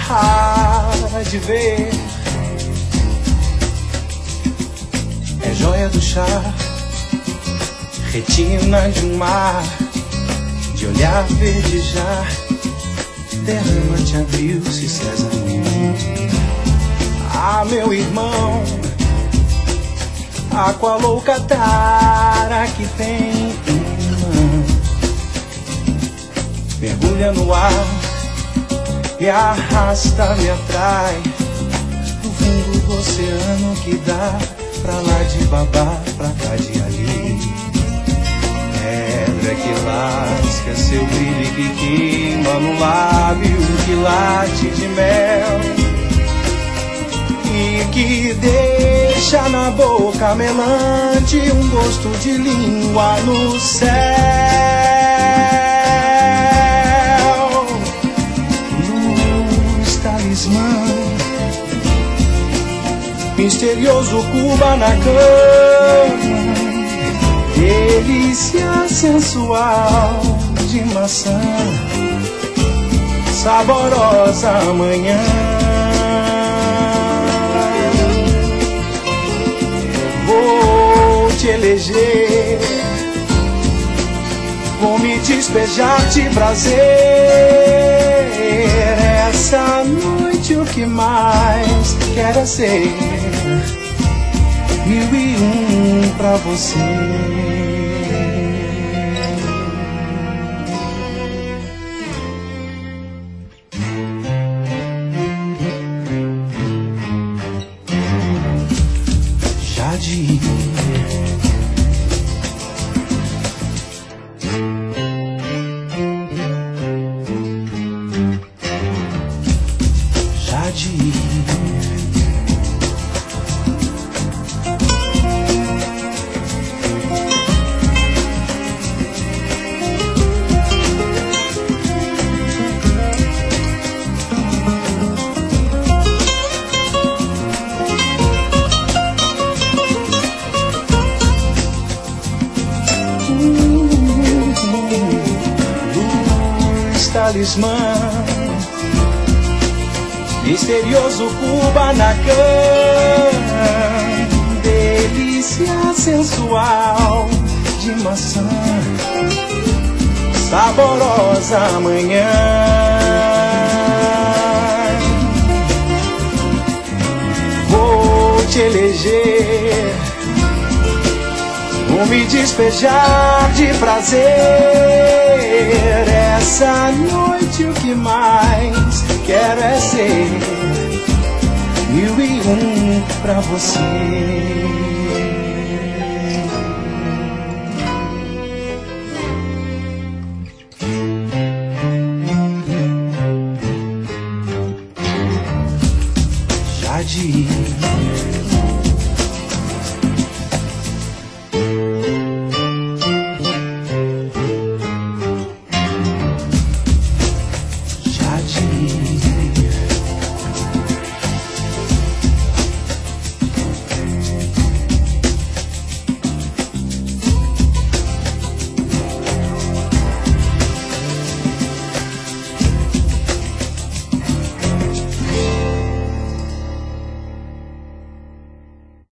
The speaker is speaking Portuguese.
de ver. É joia do chá, retina de um mar, de olhar verdejar, derrama-te abriu-se Sésamo. Ah, meu irmão, a qual louca tara que tem uma, mergulha no ar, me arrasta, me atrai do fundo do oceano que dá pra lá de Babá, pra cá de ali. Pedra que lasca seu brilho e que queima no lábio, que late de mel e que deixa na boca melante um gosto de língua no céu. Luz, talismã, misterioso Kubanacan, delícia sensual de maçã, saborosa manhã. Vou te eleger, vou me despejar de prazer. Essa noite o que mais quero é ser 1001 pra você. Jade, Jade, talismã, misterioso Kubanacan, delícia sensual de maçã, saborosa manhã. Vou te eleger, vou me despejar de prazer. Essa noite o que mais quero é ser 1001 pra você. Jade.